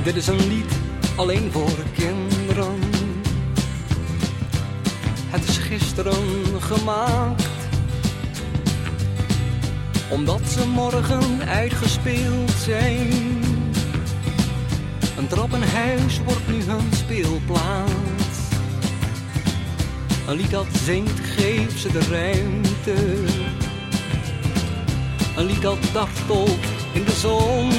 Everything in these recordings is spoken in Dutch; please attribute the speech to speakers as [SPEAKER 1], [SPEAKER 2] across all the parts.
[SPEAKER 1] Dit is een lied alleen voor kinderen. Het is gisteren gemaakt, omdat ze morgen uitgespeeld zijn. Een trappenhuis wordt nu hun speelplaats. Een lied dat zingt, geeft ze de ruimte. Een lied dat dartelt in de zon.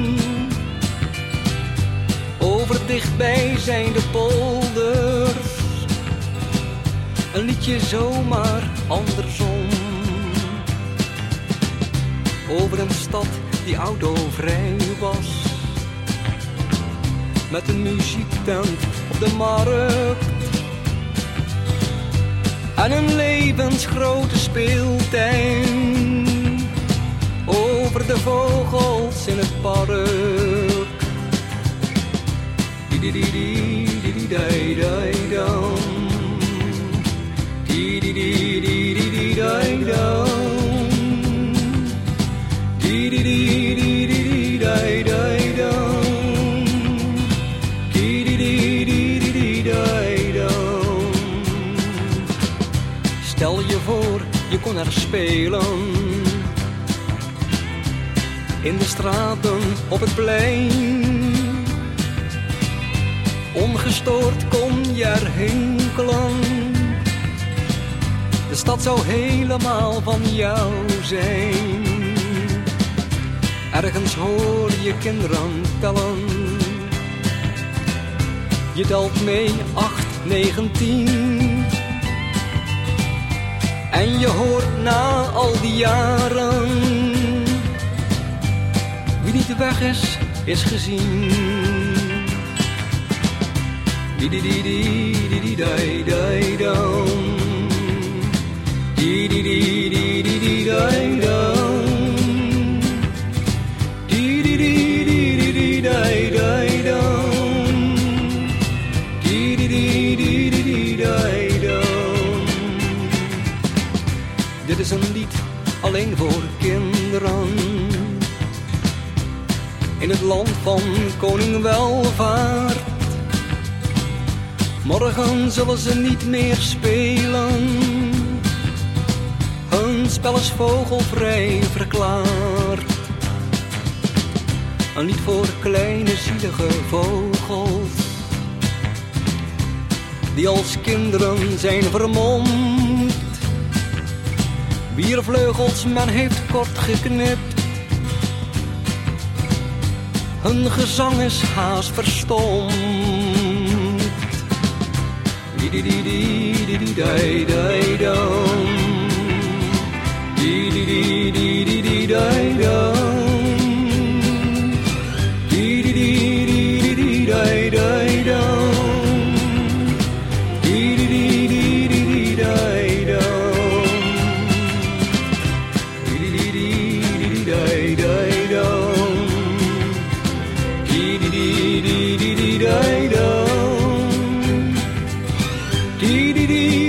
[SPEAKER 1] Over dichtbij zijn de polders. Een liedje zomaar andersom. Over een stad die autovrij was. Met een muziektent op de markt. En een levensgrote speeltuin. Over de vogels in het park. Stel je voor, je kon er spelen. In de straten, op het plein. Ongestoord kon je er hinkelen. De stad zou helemaal van jou zijn. Ergens hoor je kinderen tellen. Je telt mee 8, 9, 10. En je hoort na al die jaren. Wie niet weg is, is gezien. Dit is een lied alleen voor kinderen. In het land van koning Welvaart. Morgen zullen ze niet meer spelen. Hun spel is vogelvrij verklaard. Een lied voor kleine zielige vogels. Die als kinderen zijn vermomd. Wier vleugels men heeft kort geknipt. Hun gezang is haast verstomd.
[SPEAKER 2] Dee dee dee